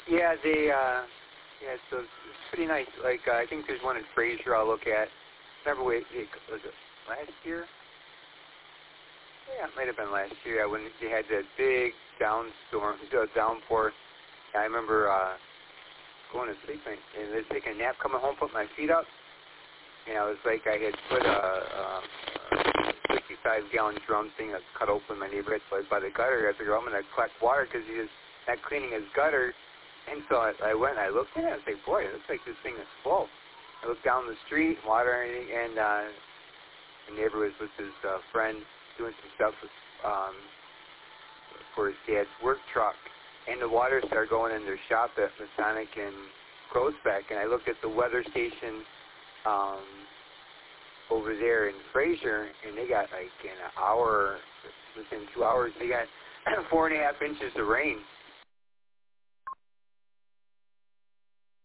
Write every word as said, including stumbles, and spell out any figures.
Yeah, they, uh, yeah, so it's pretty nice. Like, uh, I think there's one in Fraser I'll look at. Remember, we, it, was it last year? Yeah, it might have been last year, yeah, when they had that big downstorm, uh, downpour. I remember uh, going to sleep and, and just taking a nap, coming home, put my feet up, and I was like, I had put a, a, a fifty-five gallon drum thing that cut open my neighborhood, so I was by the gutter. I figured I'm going to collect water because he was not cleaning his gutter. And so I, I went and I looked at it, and I was like, boy, it looks like this thing is full. I looked down the street, water and everything, and uh, the neighbor was with his uh, friend doing some stuff with, um, for his dad's work truck. And the water started going in their shop at Masonic and Groesbeck. And I looked at the weather station um, over there in Fraser, and they got like in an hour, within two hours, they got four and a half inches of rain.